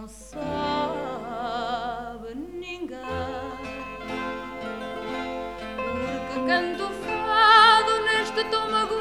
não sabe ninguém, porque canto fado neste tom agudo